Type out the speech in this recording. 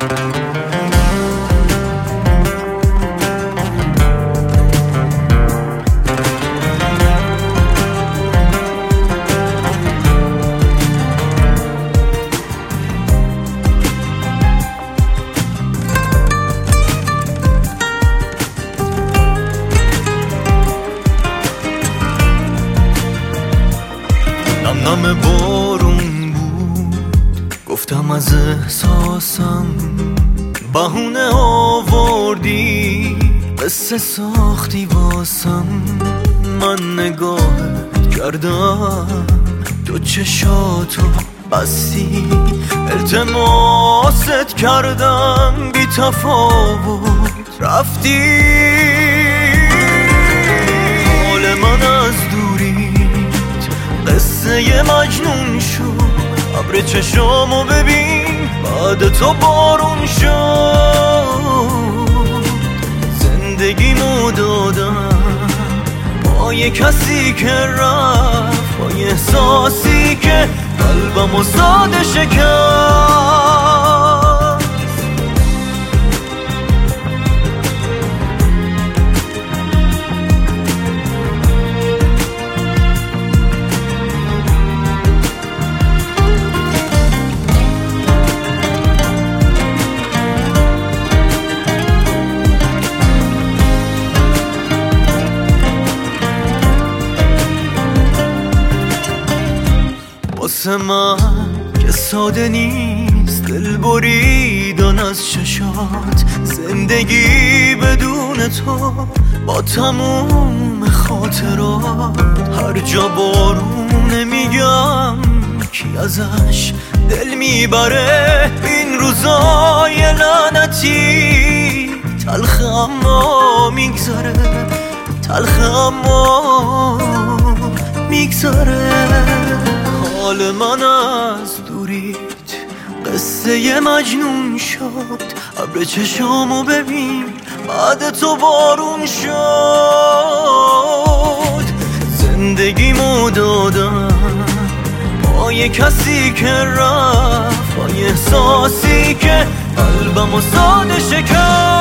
نم بارون بود، گفتم از احساسم، بهونه آوردی، قصه ساختی واسم. من نگاهت کردم، تو چشاتو بستی، التماست کردم، بی تفاوت رفتی. حال من از دوریت قصه مجنون شد، ابر چشامو ببین بعد تو بارون شد. زندگیمو دادم پای کسی که رفت، پای احساسی که قلبمو ساده شکست. واسه من که ساده نیست دل بریدن از چشات، زندگی بدون تو با تموم خاطرات. هر جا بارونه میگم کی ازش دل میبره، این روزای لعنتی تلخ اما میگذره، تلخ اما میگذره. حال من از دوریت قصه مجنون شد، ابر چشامو ببین بعد تو بارون شد. زندگیمو دادم پای کسی که رفت، پای احساسی که قلبمو ساده شکست.